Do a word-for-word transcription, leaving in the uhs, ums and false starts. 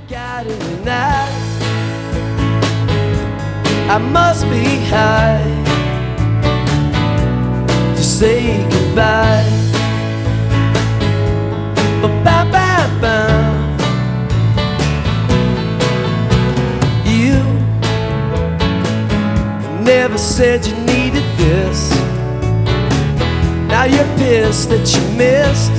got in the night. I must be high to say goodbye. Ba-ba-ba-ba. You never said you needed this. Now you're pissed that you missed